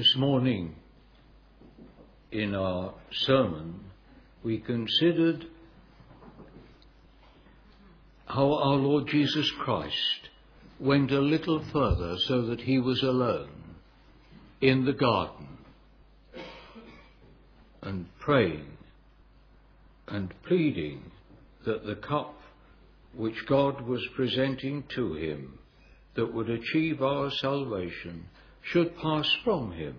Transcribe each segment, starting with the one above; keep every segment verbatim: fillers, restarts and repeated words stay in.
This morning, in our sermon, we considered how our Lord Jesus Christ went a little further so that he was alone in the garden and praying and pleading that the cup which God was presenting to him that would achieve our salvation should pass from him.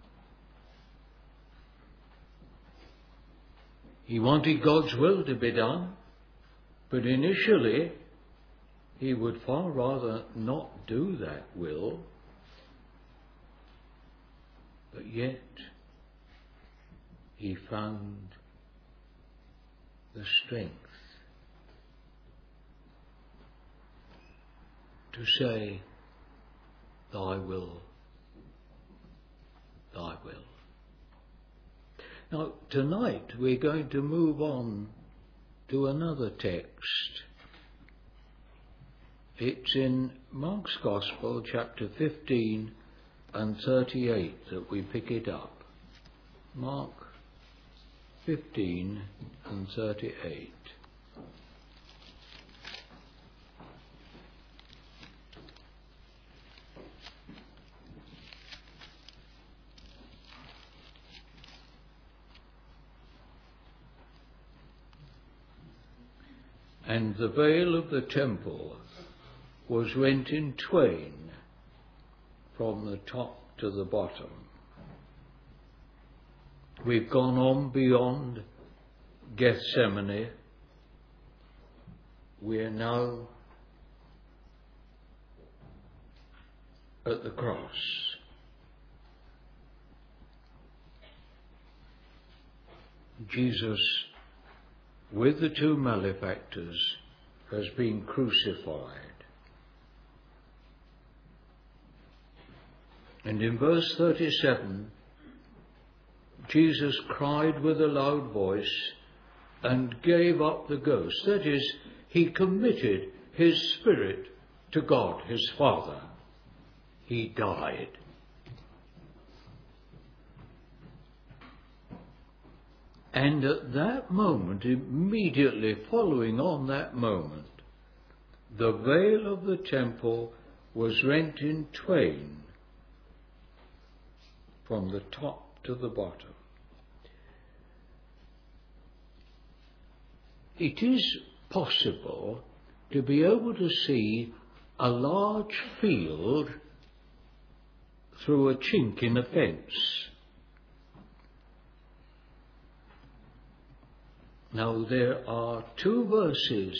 He wanted God's will to be done, but initially he would far rather not do that will. But yet he found the strength to say, "Thy will, thy will." Now, tonight we're going to move on to another text. It's in Mark's Gospel, chapter fifteen and thirty-eight, that we pick it up. Mark fifteen and thirty-eight. And the veil of the temple was rent in twain from the top to the bottom. We've gone on beyond Gethsemane. We are now at the cross. Jesus, with the two malefactors, has been crucified. And in verse thirty-seven, Jesus cried with a loud voice and gave up the ghost. That is, he committed his spirit to God, his Father. He died. And at that moment, immediately following on that moment, the veil of the temple was rent in twain from the top to the bottom. It is possible to be able to see a large field through a chink in a fence. Now, there are two verses,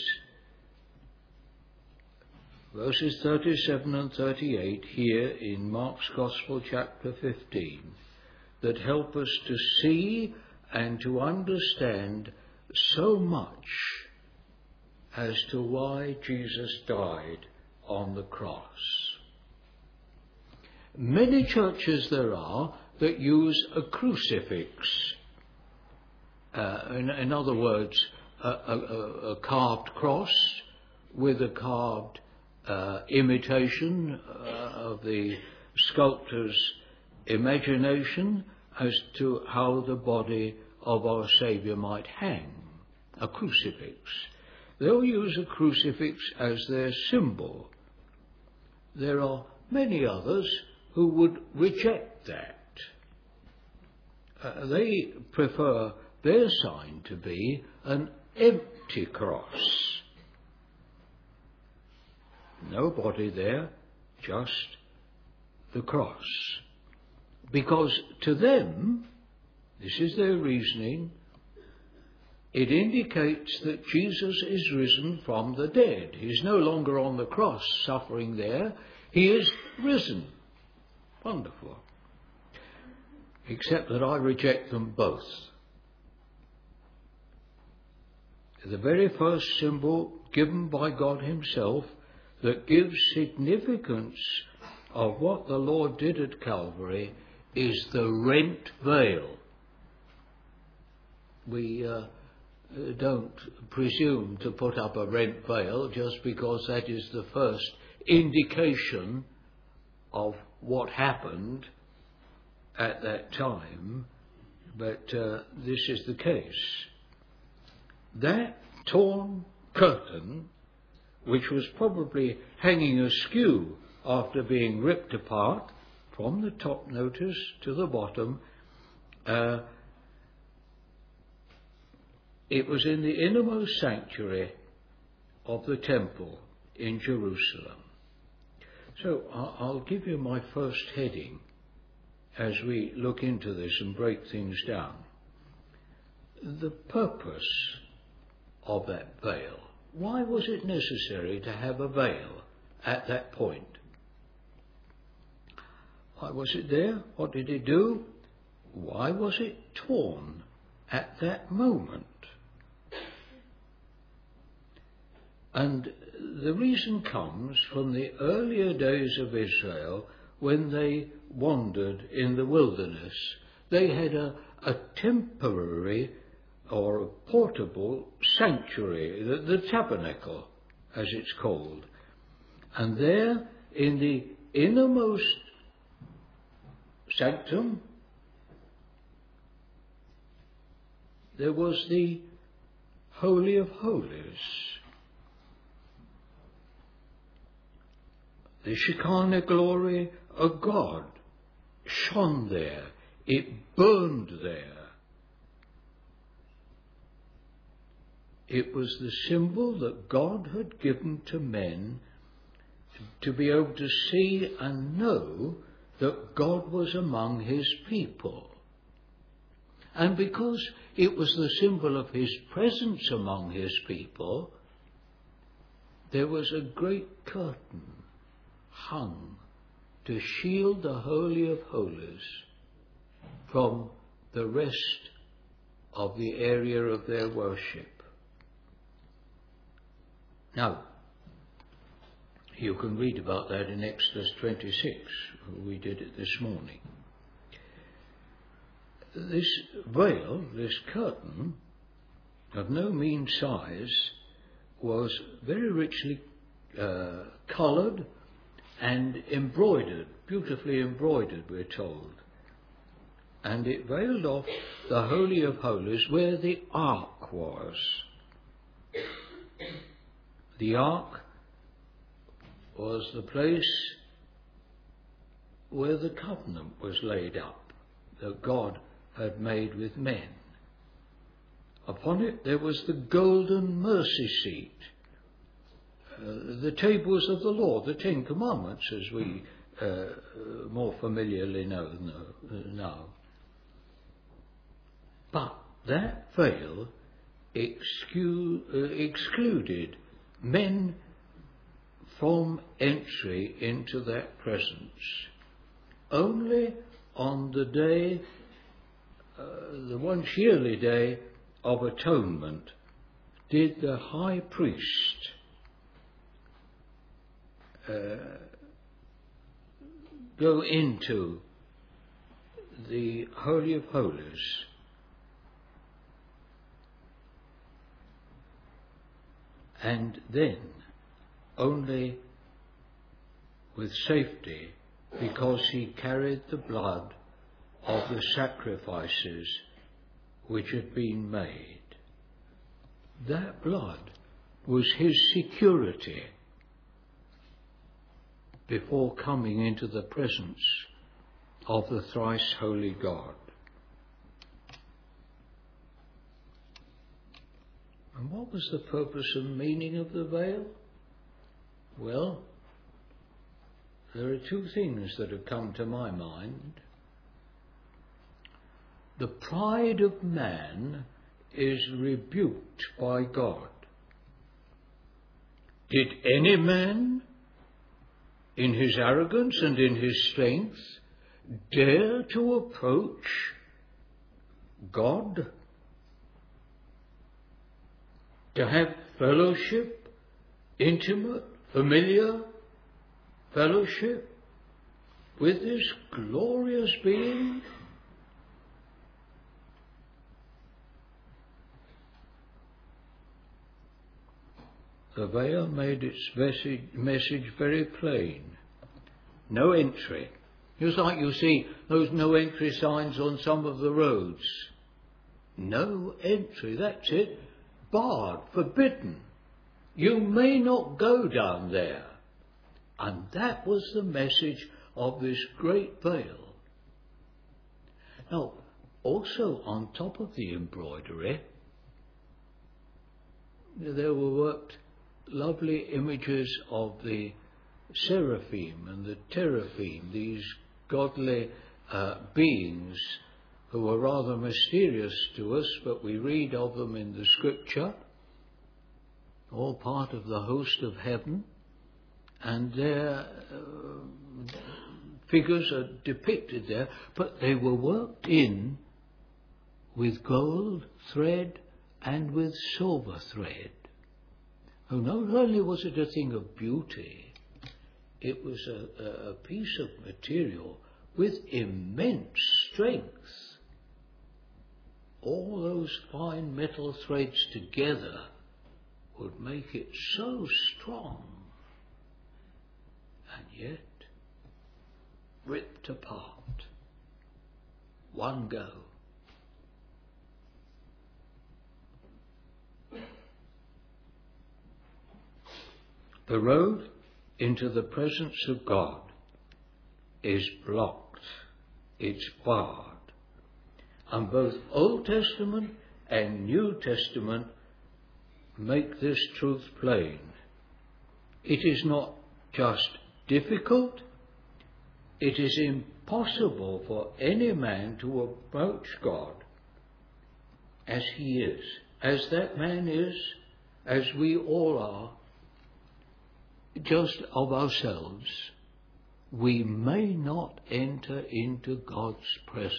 verses thirty-seven and thirty-eight here in Mark's Gospel, chapter fifteen, that help us to see and to understand so much as to why Jesus died on the cross. Many churches there are that use a crucifix. Uh, in, in other words, a, a, a carved cross with a carved uh, imitation uh, of the sculptor's imagination as to how the body of our Saviour might hang, a crucifix. They'll use a crucifix as their symbol. There are many others who would reject that. Uh, they prefer their sign to be an empty cross. No body there, just the cross. Because to them, this is their reasoning, it indicates that Jesus is risen from the dead. He's no longer on the cross suffering there. He is risen. Wonderful. Except that I reject them both. The very first symbol given by God himself that gives significance of what the Lord did at Calvary is the rent veil. We uh, don't presume to put up a rent veil just because that is the first indication of what happened at that time, but uh, this is the case. That torn curtain, which was probably hanging askew after being ripped apart from the top notice to the bottom, uh, it was in the innermost sanctuary of the temple in Jerusalem. So I'll give you my first heading as we look into this and break things down. The purpose of that veil. Why was it necessary to have a veil at that point? Why was it there? What did it do? Why was it torn at that moment? And the reason comes from the earlier days of Israel when they wandered in the wilderness. They had a, a temporary or a portable sanctuary, the, the tabernacle, as it's called. And there, in the innermost sanctum, there was the Holy of Holies. The Shekinah glory of God shone there. It burned there. It was the symbol that God had given to men to be able to see and know that God was among his people. And because it was the symbol of his presence among his people, there was a great curtain hung to shield the Holy of Holies from the rest of the area of their worship. Now, you can read about that in Exodus twenty-six. We did it this morning. This veil, this curtain, of no mean size, was very richly uh, coloured and embroidered, beautifully embroidered, we're told. And it veiled off the Holy of Holies where the ark was. The ark was the place where the covenant was laid up that God had made with men. Upon it there was the golden mercy seat, uh, the tables of the law, the Ten Commandments, as we uh, more familiarly know now. But that veil excu- uh, excluded men from entry into that presence. Only on the day, uh, the once yearly day of atonement, did the high priest uh, go into the Holy of Holies. And then only with safety, because he carried the blood of the sacrifices which had been made. That blood was his security before coming into the presence of the thrice holy God. And what was the purpose and meaning of the veil? Well, there are two things that have come to my mind. The pride of man is rebuked by God. Did any man, in his arrogance and in his strength, dare to approach God? To have fellowship, intimate, familiar fellowship with this glorious being? The veil made its message, message very plain. No entry. Just like you see those no entry signs on some of the roads. No entry, that's it. Barred, forbidden. You may not go down there. And that was the message of this great veil. Now, also on top of the embroidery, there were worked lovely images of the seraphim and the teraphim, these godly uh, beings who were rather mysterious to us, but we read of them in the scripture, all part of the host of heaven, and their uh, figures are depicted there, but they were worked in with gold thread and with silver thread. Oh, not only was it a thing of beauty, it was a, a, a piece of material with immense strength. All those fine metal threads together would make it so strong, and yet ripped apart. One go. The road into the presence of God is blocked, it's barred. And both Old Testament and New Testament make this truth plain. It is not just difficult, it is impossible for any man to approach God as he is, as that man is, as we all are, just of ourselves. We may not enter into God's presence.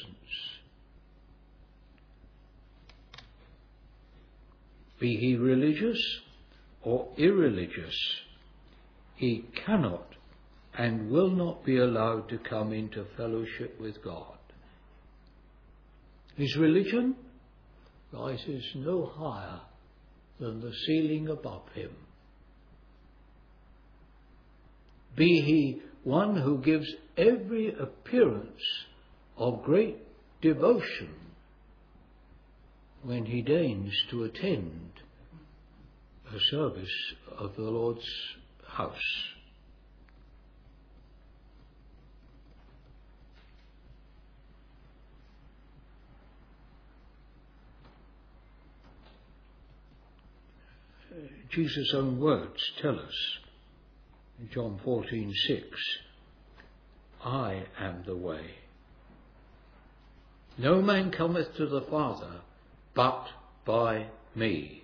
Be he religious or irreligious, he cannot and will not be allowed to come into fellowship with God. His religion rises no higher than the ceiling above him. Be he one who gives every appearance of great devotion when he deigns to attend a service of the Lord's house. Jesus' own words tell us in John fourteen six, I am the way. No man cometh to the Father but by me.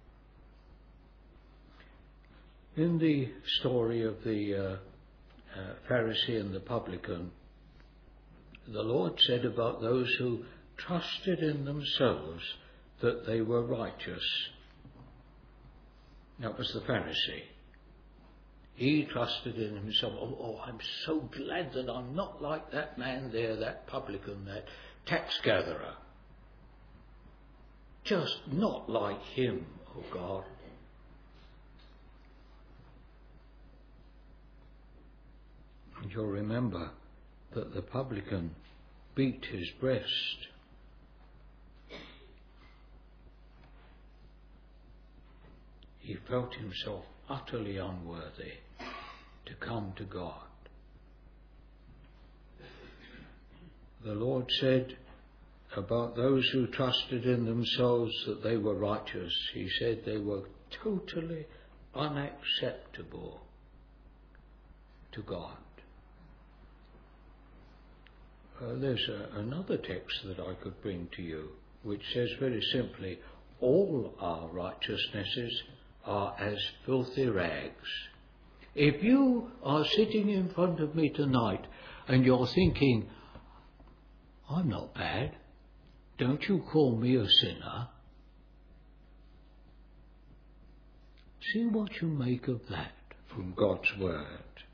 In the story of the uh, uh, Pharisee and the publican, the Lord said about those who trusted in themselves that they were righteous. That was the Pharisee. He trusted in himself. Oh, oh, I'm so glad that I'm not like that man there, that publican, that tax gatherer. Just not like him, oh God. And you'll remember that the publican beat his breast. He felt himself utterly unworthy to come to God. The Lord said about those who trusted in themselves that they were righteous, he said they were totally unacceptable to God. Uh, there's a, another text that I could bring to you which says very simply, all our righteousnesses are as filthy rags. If you are sitting in front of me tonight and you're thinking, I'm not bad, don't you call me a sinner? See what you make of that from God's word.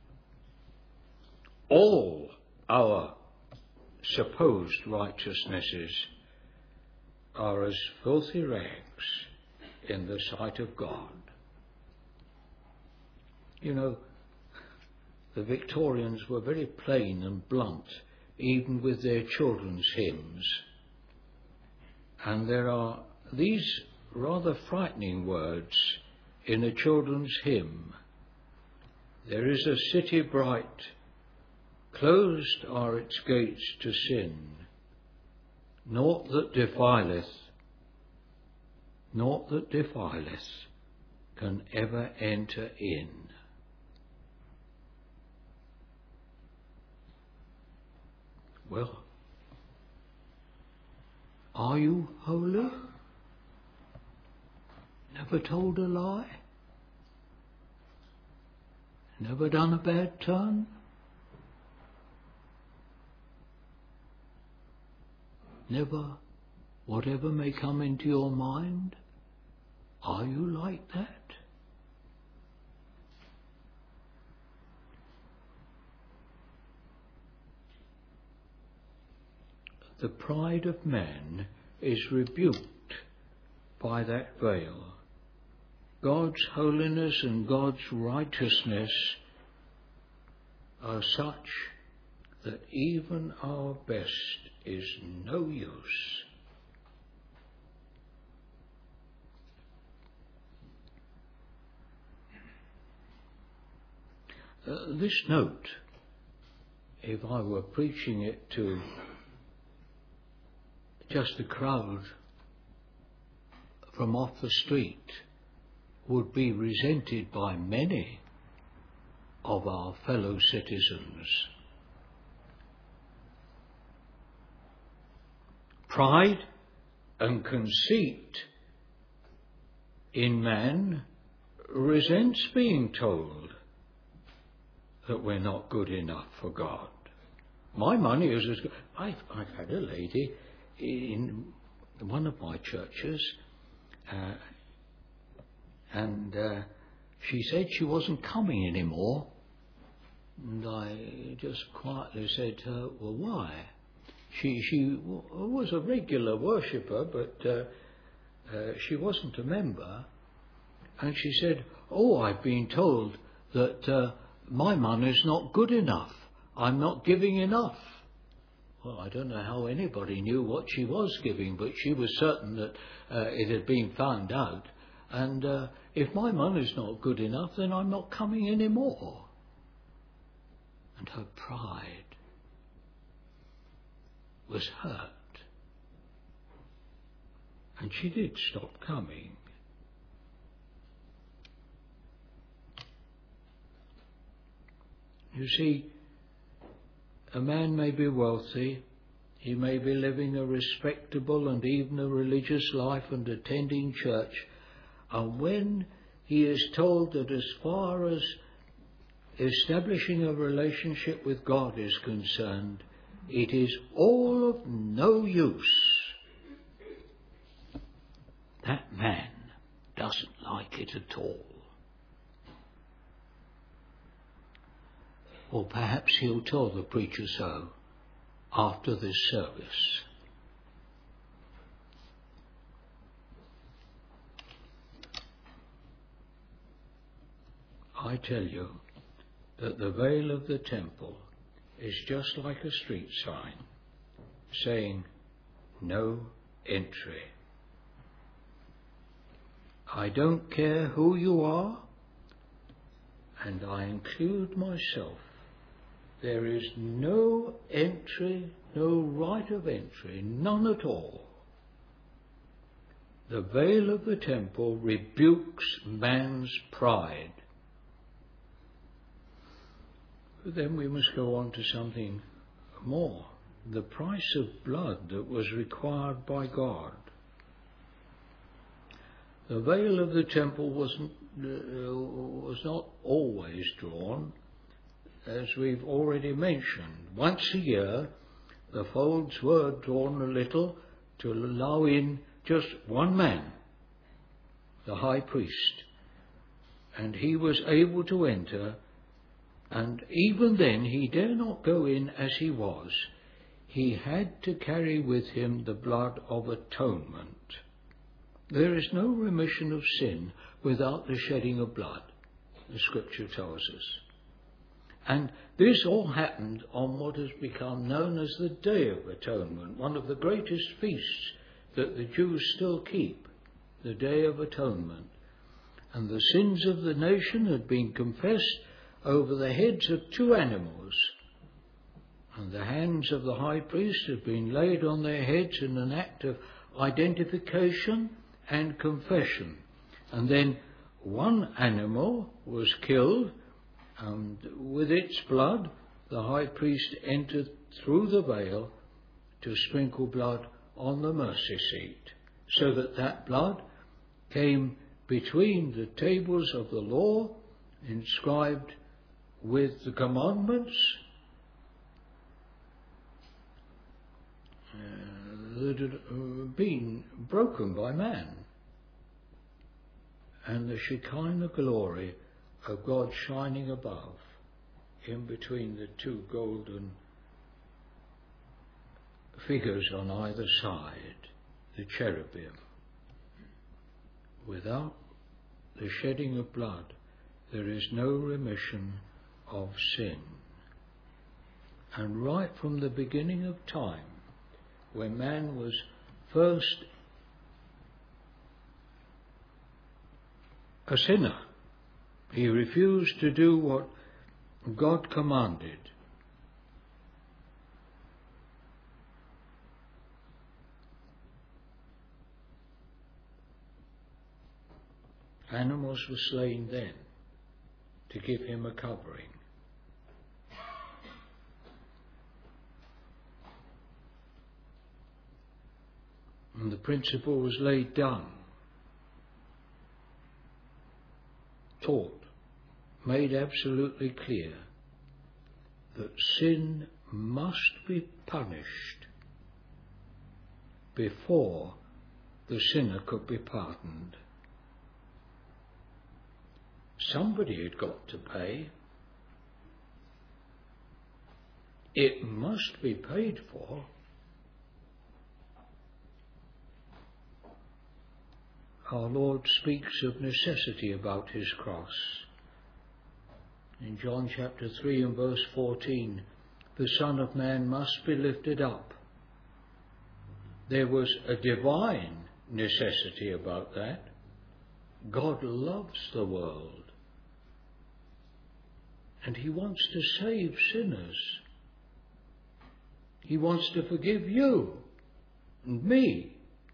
All our supposed righteousnesses are as filthy rags in the sight of God. You know, the Victorians were very plain and blunt, even with their children's hymns. And there are these rather frightening words in a children's hymn. There is a city bright, closed are its gates to sin, naught that defileth, naught that defileth can ever enter in. Well, are you holy? Never told a lie? Never done a bad turn? Never, whatever may come into your mind, are you like that? The pride of man is rebuked by that veil. God's holiness and God's righteousness are such that even our best is no use. Uh, this note, if I were preaching it to just a crowd from off the street, would be resented by many of our fellow citizens. Pride and conceit in man resents being told that we're not good enough for God. My money is as good. I've, I've had a lady in one of my churches, uh, and uh, she said she wasn't coming anymore. And I just quietly said to her, well, why? She she w- was a regular worshipper, but uh, uh, she wasn't a member. And she said, oh, I've been told that uh, my money's not good enough. I'm not giving enough. Well, I don't know how anybody knew what she was giving, but she was certain that uh, it had been found out. And uh, if my money's not good enough, then I'm not coming anymore. And her pride was hurt. And she did stop coming. You see, a man may be wealthy, he may be living a respectable and even a religious life and attending church, and when he is told that as far as establishing a relationship with God is concerned, it is all of no use, that man doesn't like it at all. Or perhaps he'll tell the preacher so after this service. I tell you that the veil of the temple is just like a street sign saying, no entry. I don't care who you are, and I include myself. There is no entry, no right of entry, none at all. The veil of the temple rebukes man's pride. But then we must go on to something more. The price of blood that was required by God. The veil of the temple wasn't, uh, was not always drawn. As we've already mentioned, once a year the folds were drawn a little to allow in just one man, the high priest, and he was able to enter, and even then he dare not go in as he was. He had to carry with him the blood of atonement. There is no remission of sin without the shedding of blood, the Scripture tells us. And this all happened on what has become known as the Day of Atonement, one of the greatest feasts that the Jews still keep, the Day of Atonement. And the sins of the nation had been confessed over the heads of two animals. And the hands of the high priest had been laid on their heads in an act of identification and confession. And then one animal was killed, and with its blood the high priest entered through the veil to sprinkle blood on the mercy seat, so that that blood came between the tables of the law inscribed with the commandments uh, that had uh, been broken by man, and the Shekinah glory of God shining above, in between the two golden figures on either side, the cherubim. Without the shedding of blood, there is no remission of sin. And right from the beginning of time, when man was first a sinner, he refused to do what God commanded. Animals were slain then to give him a covering. And the principle was laid down, taught, made absolutely clear that sin must be punished before the sinner could be pardoned. Somebody had got to pay. It must be paid for. Our Lord speaks of necessity about his cross. In John chapter three and verse fourteen, the Son of Man must be lifted up. There was a divine necessity about that. God loves the world, and he wants to save sinners. He wants to forgive you and me.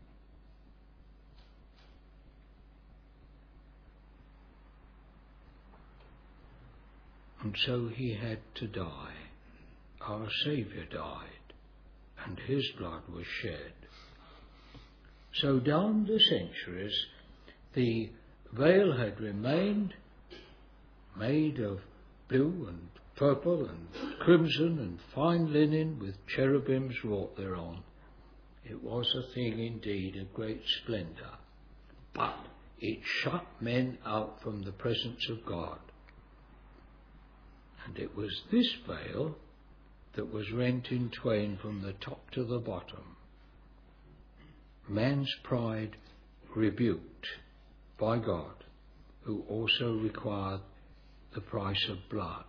And so he had to die. Our Saviour died, and his blood was shed. So down the centuries, the veil had remained made of blue and purple and crimson and fine linen with cherubims wrought thereon. It was a thing indeed of great splendour, but it shut men out from the presence of God. And it was this veil that was rent in twain from the top to the bottom. Man's pride rebuked by God, who also required the price of blood.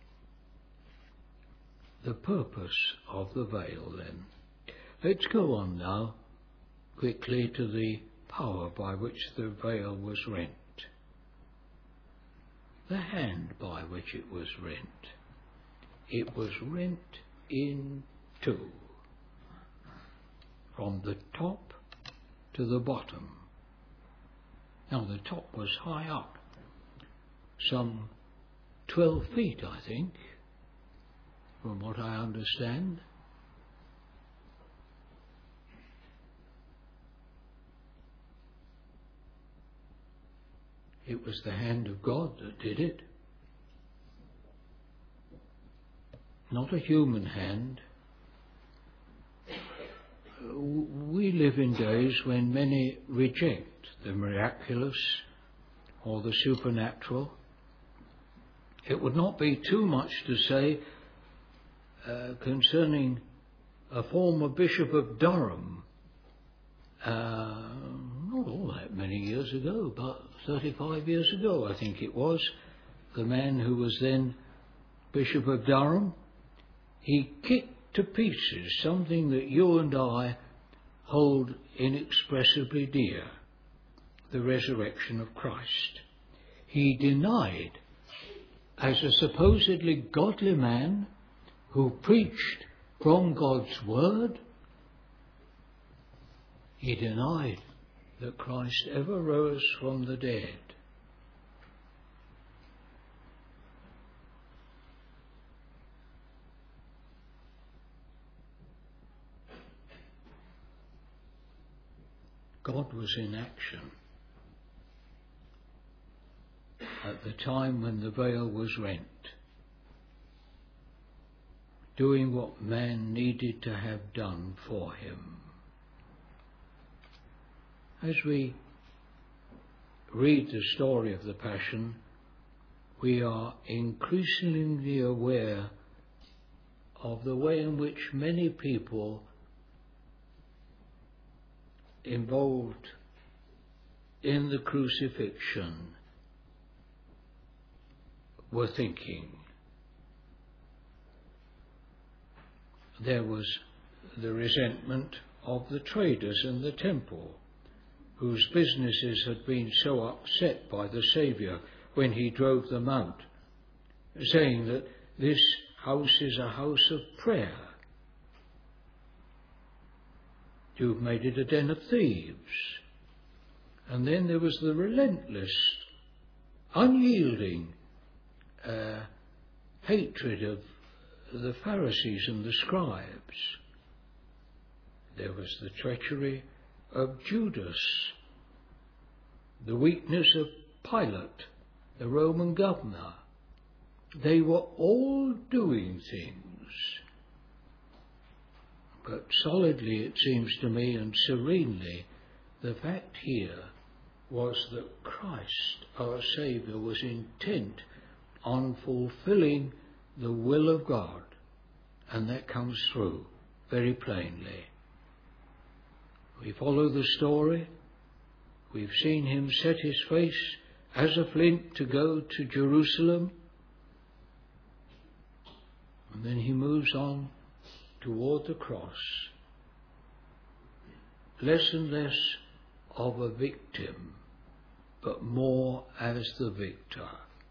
The purpose of the veil, then. Let's go on now quickly to the power by which the veil was rent. The hand by which it was rent. It was rent in two, from the top to the bottom. Now the top was high up, some twelve feet, I think, from what I understand. It was the hand of God that did it, not a human hand. We live in days when many reject the miraculous or the supernatural. It would not be too much to say uh, concerning a former Bishop of Durham, uh, not all that many years ago, but thirty-five years ago, I think it was, the man who was then Bishop of Durham, he kicked to pieces something that you and I hold inexpressibly dear, the resurrection of Christ. He denied, as a supposedly godly man who preached from God's word, he denied that Christ ever rose from the dead. God was in action at the time when the veil was rent, doing what man needed to have done for him. As we read the story of the Passion, we are increasingly aware of the way in which many people involved in the crucifixion were thinking. There was the resentment of the traders in the temple, whose businesses had been so upset by the Saviour when he drove them out, saying that this house is a house of prayer. You've made it a den of thieves. And then there was the relentless, unyielding uh, hatred of the Pharisees and the scribes. There was the treachery of Judas, the weakness of Pilate, the Roman governor. They were all doing things. But solidly, it seems to me, and serenely, the fact here was that Christ, our Saviour, was intent on fulfilling the will of God, and that comes through very plainly. We follow the story. We've seen him set his face as a flint to go to Jerusalem, and then he moves on toward the cross, less and less of a victim, but more as the victor.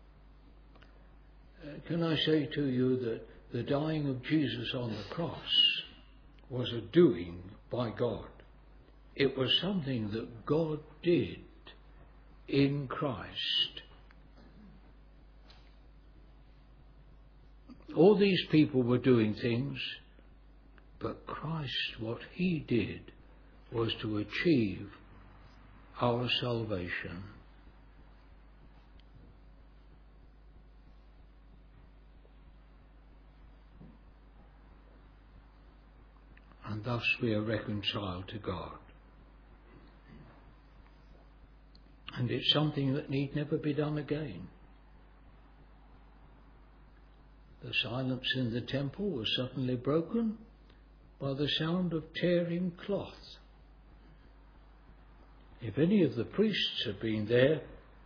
Uh, can I say to you that the dying of Jesus on the cross was a doing by God. It was something that God did in Christ. All these people were doing things, but Christ, what he did was to achieve our salvation. And thus we are reconciled to God. And it's something that need never be done again. The silence in the temple was suddenly broken by the sound of tearing cloth. If any of the priests had been there,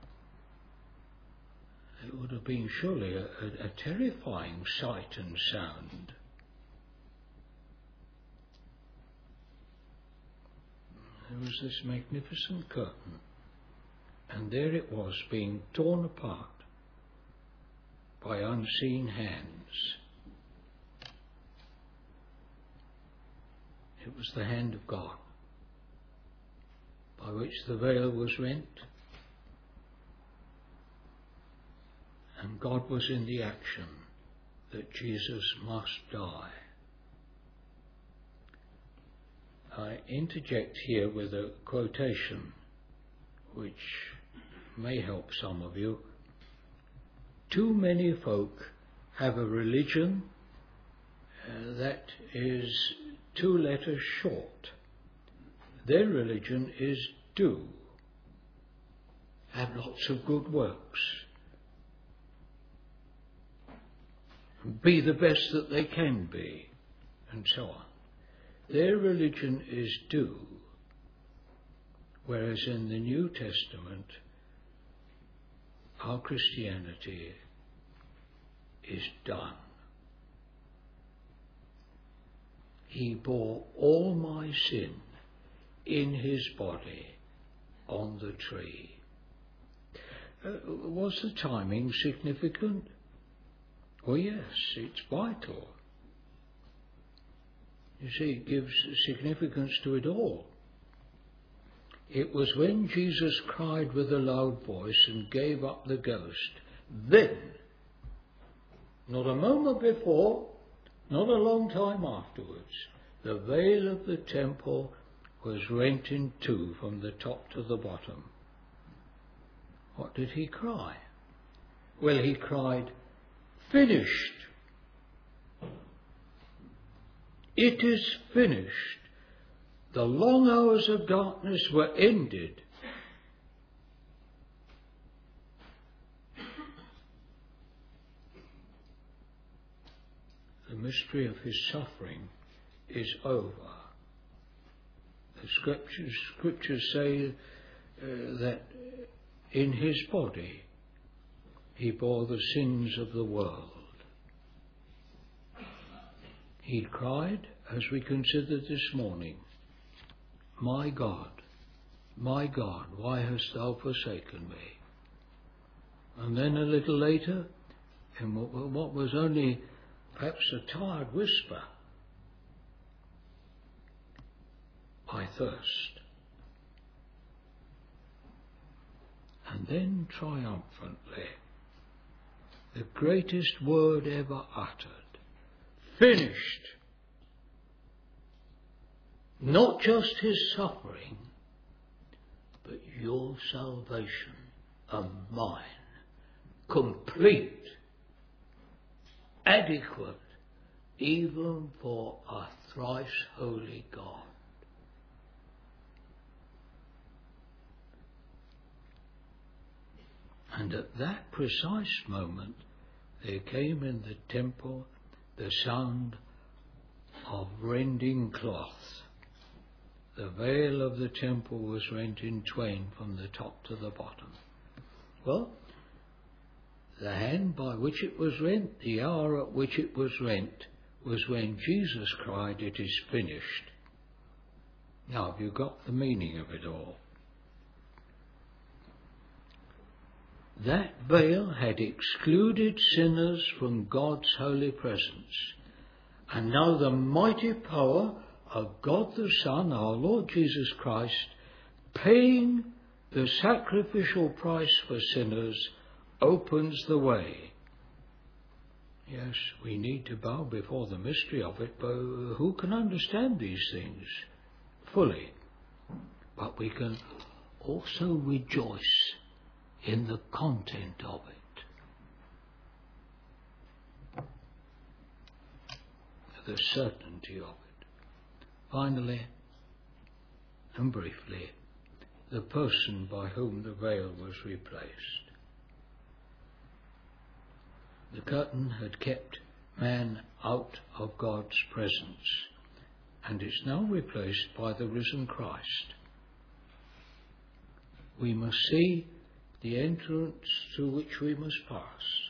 it would have been surely a, a, a terrifying sight and sound. There was this magnificent curtain, and there it was being torn apart by unseen hands. It was the hand of God by which the veil was rent, and God was in the action that Jesus must die. I interject here with a quotation which may help some of you. Too many folk have a religion uh, that is two letters short. Their religion is do. Have lots of good works. Be the best that they can be, and so on. Their religion is do, whereas in the New Testament, our Christianity is done. He bore all my sin in his body on the tree. Uh, was the timing significant? Oh yes, it's vital. You see, it gives significance to it all. It was when Jesus cried with a loud voice and gave up the ghost, then, not a moment before, not a long time afterwards, the veil of the temple was rent in two from the top to the bottom. What did he cry? Well, he cried, "Finished! It is finished. The long hours of darkness were ended." The mystery of his suffering is over. The scriptures, scriptures say uh, that in his body he bore the sins of the world. He cried, as we considered this morning, "My God, my God, why hast thou forsaken me?" And then a little later, in what was only perhaps a tired whisper, "I thirst." And then triumphantly, the greatest word ever uttered, "Finished." Not just his suffering, but your salvation and mine, complete, adequate, even for a thrice holy God. And at that precise moment, there came in the temple the sound of rending cloth. The veil of the temple was rent in twain from the top to the bottom. Well, the hand by which it was rent, the hour at which it was rent, was when Jesus cried, "It is finished." Now, have you got the meaning of it all? That veil had excluded sinners from God's holy presence. And now the mighty power of God the Son, our Lord Jesus Christ, paying the sacrificial price for sinners, opens the way. Yes, we need to bow before the mystery of it, but who can understand these things fully? But we can also rejoice in the content of it, the certainty of it. Finally, and briefly, the person by whom the veil was replaced. The curtain had kept man out of God's presence, and is now replaced by the risen Christ. We must see the entrance through which we must pass.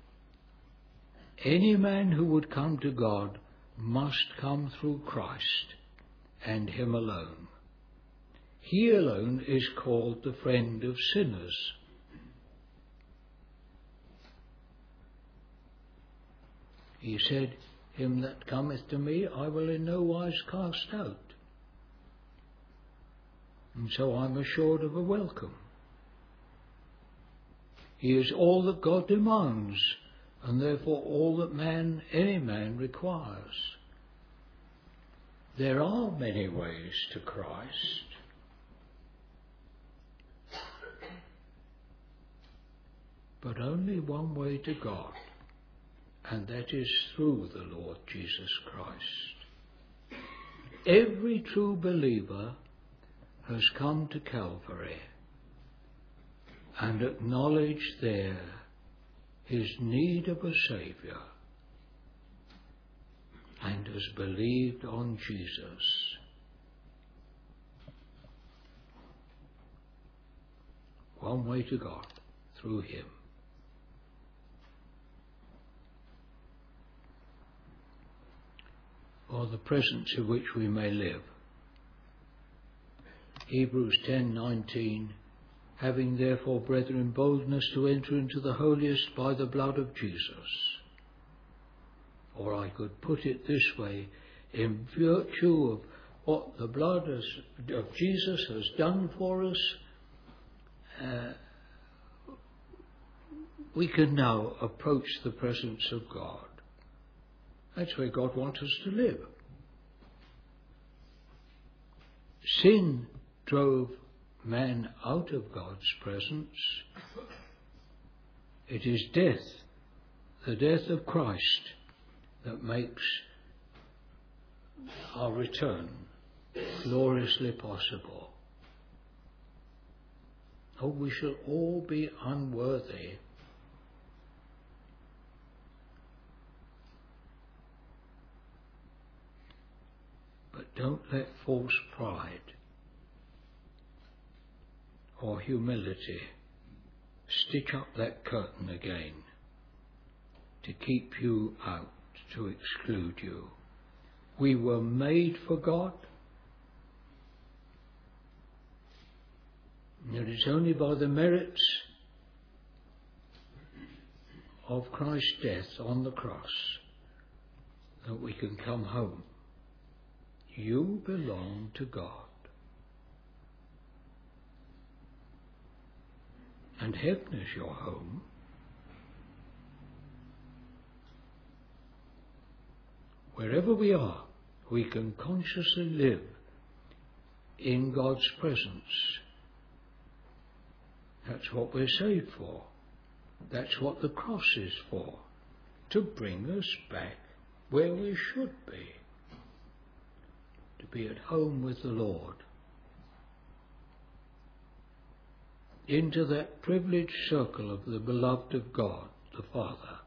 Any man who would come to God must come through Christ and him alone. He alone is called the friend of sinners. He said, "Him that cometh to me I will in no wise cast out." And so I'm assured of a welcome. He is all that God demands, and therefore all that man, any man, requires. There are many ways to Christ. But only one way to God, and that is through the Lord Jesus Christ. Every true believer has come to Calvary and acknowledged there his need of a Saviour, and has believed on Jesus. One way to God, through him. or the presence in which we may live. Hebrews ten nineteen, having therefore, brethren, boldness to enter into the holiest by the blood of Jesus. Or I could put it this way, in virtue of what the blood has, of Jesus has done for us, uh, we can now approach the presence of God. That's where God wants us to live. Sin drove man out of God's presence. It is death, the death of Christ, that makes our return gloriously possible. Oh, we shall all be unworthy. But don't let false pride or humility stitch up that curtain again to keep you out, to exclude you. We were made for God, and it is only by the merits of Christ's death on the cross that we can come home. You belong to God. And heaven is your home. Wherever we are, we can consciously live in God's presence. That's what we're saved for. That's what the cross is for, to bring us back where we should be, to be at home with the Lord, into that privileged circle of the beloved of God, the Father.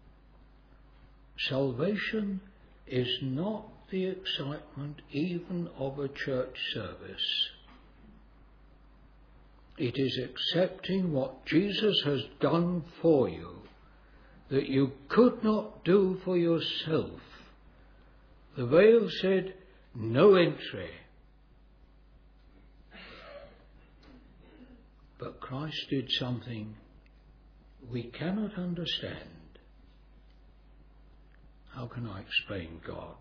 Salvation is not the excitement even of a church service. It is accepting what Jesus has done for you that you could not do for yourself. The veil said, no entry. But Christ did something we cannot understand. How can I explain God?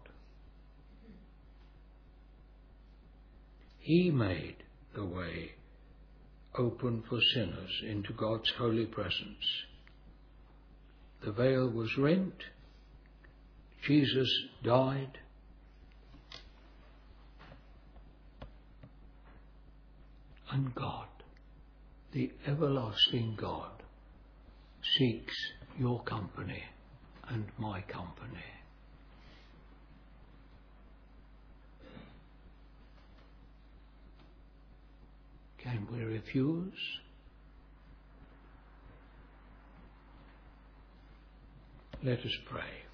He made the way open for sinners into God's holy presence. The veil was rent. Jesus died. And God, the everlasting God, seeks your company and my company. Can we refuse? Let us pray.